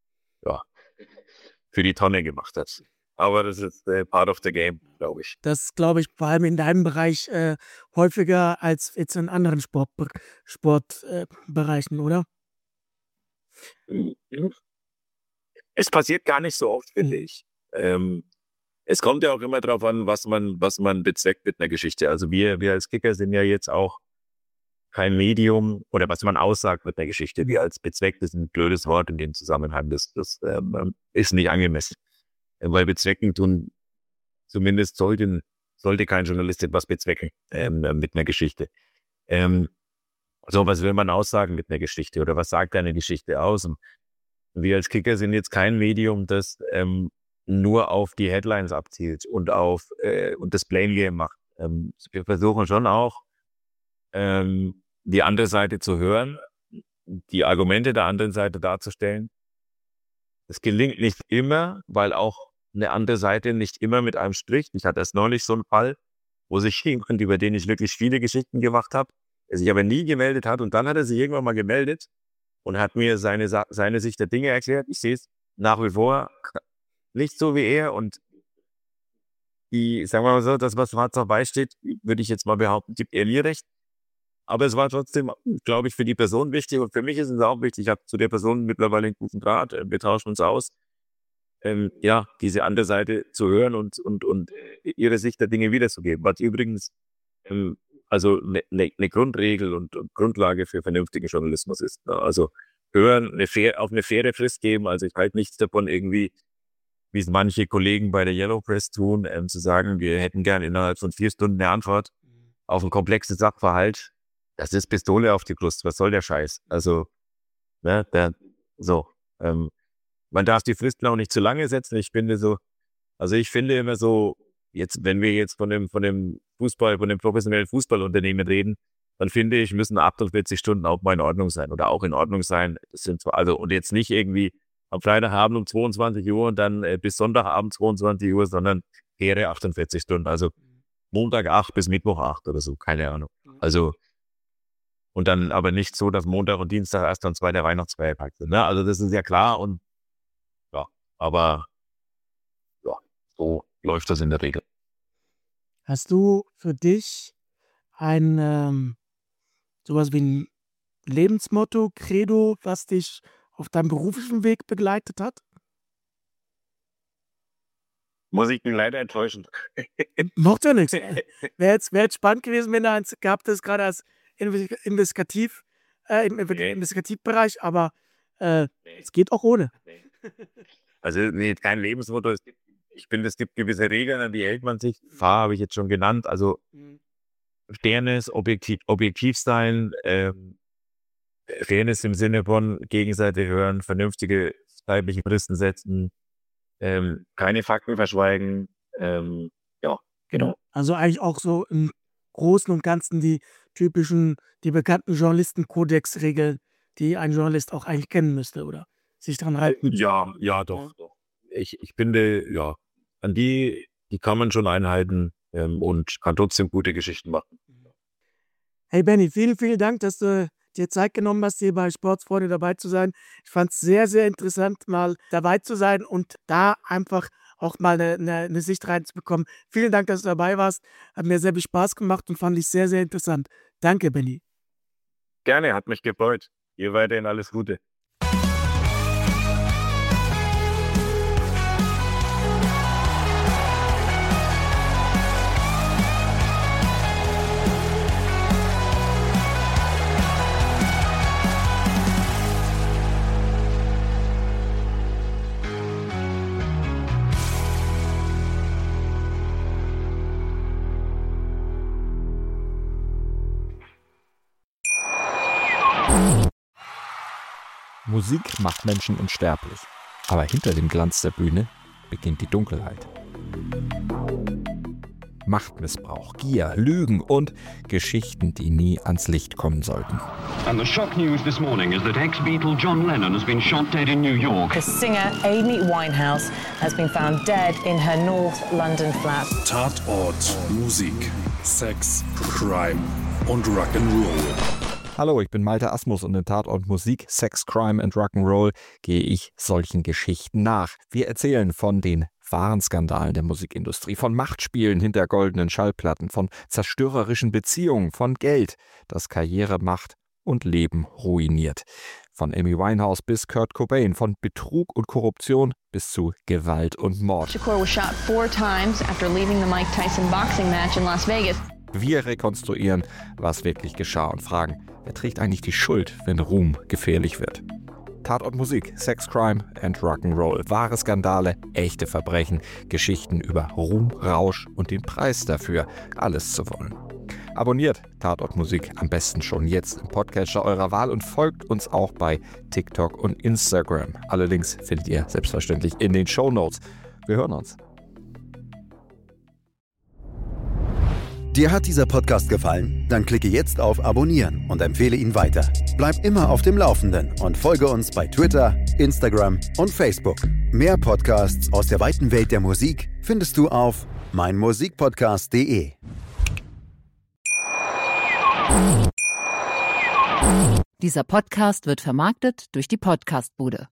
für die Tonne gemacht hat. Aber das ist part of the game, glaube ich. Das glaube ich vor allem in deinem Bereich häufiger als jetzt in anderen Sportbereichen, oder? Es passiert gar nicht so oft, finde ich. Es kommt ja auch immer darauf an, was man bezweckt mit einer Geschichte. Also wir als Kicker sind ja jetzt auch kein Medium oder was man aussagt mit einer Geschichte. Wir als bezweckt ist ein blödes Wort in dem Zusammenhang. Das ist nicht angemessen. Weil bezwecken tun, zumindest sollte kein Journalist etwas bezwecken mit einer Geschichte. So, was will man aussagen mit einer Geschichte oder was sagt eine Geschichte aus? Und wir als Kicker sind jetzt kein Medium, das nur auf die Headlines abzielt und auf und das Blame Game macht. Wir versuchen schon auch, die andere Seite zu hören, die Argumente der anderen Seite darzustellen. Das gelingt nicht immer, weil auch eine andere Seite nicht immer mit einem spricht. Ich hatte erst neulich so einen Fall, wo sich jemand, über den ich wirklich viele Geschichten gemacht habe, der sich aber nie gemeldet hat und dann hat er sich irgendwann mal gemeldet und hat mir seine Sicht der Dinge erklärt. Ich sehe es nach wie vor nicht so wie er und sagen wir mal so, das, was schwarz auf weiß steht, würde ich jetzt mal behaupten, gibt er mir recht. Aber es war trotzdem, glaube ich, für die Person wichtig und für mich ist es auch wichtig. Ich habe zu der Person mittlerweile einen guten Draht, wir tauschen uns aus. Diese andere Seite zu hören und ihre Sicht der Dinge wiederzugeben. Was übrigens also eine Grundregel und Grundlage für vernünftigen Journalismus ist. Also hören, auf eine faire Frist geben. Also ich halte nichts davon irgendwie, wie es manche Kollegen bei der Yellow Press tun, zu sagen, wir hätten gern innerhalb von 4 Stunden eine Antwort auf ein komplexes Sachverhalt. Das ist Pistole auf die Brust. Was soll der Scheiß? Also, ne, man darf die Fristen auch nicht zu lange setzen. Ich finde immer so, jetzt, wenn wir jetzt von dem professionellen Fußballunternehmen reden, dann finde ich, müssen 48 Stunden auch mal in Ordnung sein oder auch in Ordnung sein. Das sind und jetzt nicht irgendwie am Freitagabend um 22 Uhr und dann bis Sonntagabend 22 Uhr, sondern faire 48 Stunden. Also Montag 8 bis Mittwoch 8 oder so, keine Ahnung. Also, und dann aber nicht so, dass Montag und Dienstag erst und zweiter Weihnachtsfeiertag sind. Ne? Also das ist ja klar und aber so läuft das in der Regel. Hast du für dich sowas wie ein Lebensmotto, Credo, was dich auf deinem beruflichen Weg begleitet hat? Muss ich ihn leider enttäuschen. Macht ja nichts. Wäre jetzt spannend gewesen, wenn er eins gehabt ist, gerade als im Investigativbereich, aber es geht auch ohne. Also kein Lebensmotto. Ich finde, es gibt gewisse Regeln, an die hält man sich. Fahr habe ich jetzt schon genannt. Also Fairness, objektiv sein, Fairness im Sinne von Gegenseite hören, vernünftige zeitliche Fristen setzen, keine Fakten verschweigen. Genau. Also eigentlich auch so im Großen und Ganzen die bekannten Journalisten-Kodex-Regeln, die ein Journalist auch eigentlich kennen müsste, oder sich dran halten. Ja, doch. Ich finde, an die kann man schon einhalten und kann trotzdem gute Geschichten machen. Hey Benny, vielen, vielen Dank, dass du dir Zeit genommen hast, hier bei Sportsfreunde dabei zu sein. Ich fand es sehr, sehr interessant, mal dabei zu sein und da einfach auch mal eine Sicht reinzubekommen. Vielen Dank, dass du dabei warst. Hat mir sehr viel Spaß gemacht und fand ich sehr, sehr interessant. Danke, Benny. Gerne, hat mich gefreut. Ihr weiterhin alles Gute. Musik macht Menschen unsterblich. Aber hinter dem Glanz der Bühne beginnt die Dunkelheit. Machtmissbrauch, Gier, Lügen und Geschichten, die nie ans Licht kommen sollten. And the shock news this morning is that ex-Beatle John Lennon has been shot dead in New York. The singer Amy Winehouse has been found dead in her North London flat. Tatort Musik, Sex, Crime und Rock'n'Roll. Hallo, ich bin Malte Asmus und in Tatort Musik, Sex, Crime and Rock'n'Roll gehe ich solchen Geschichten nach. Wir erzählen von den wahren Skandalen der Musikindustrie, von Machtspielen hinter goldenen Schallplatten, von zerstörerischen Beziehungen, von Geld, das Karriere macht und Leben ruiniert. Von Amy Winehouse bis Kurt Cobain, von Betrug und Korruption bis zu Gewalt und Mord. Shakur was shot 4 times after leaving the Mike Tyson boxing match in Las Vegas. Wir rekonstruieren, was wirklich geschah und fragen, wer trägt eigentlich die Schuld, wenn Ruhm gefährlich wird? Tatort Musik, Sex, Crime and Rock'n'Roll. Wahre Skandale, echte Verbrechen, Geschichten über Ruhm, Rausch und den Preis dafür, alles zu wollen. Abonniert Tatort Musik am besten schon jetzt im Podcatcher eurer Wahl und folgt uns auch bei TikTok und Instagram. Alle Links findet ihr selbstverständlich in den Shownotes. Wir hören uns. Dir hat dieser Podcast gefallen? Dann klicke jetzt auf Abonnieren und empfehle ihn weiter. Bleib immer auf dem Laufenden und folge uns bei Twitter, Instagram und Facebook. Mehr Podcasts aus der weiten Welt der Musik findest du auf meinmusikpodcast.de. Dieser Podcast wird vermarktet durch die Podcastbude.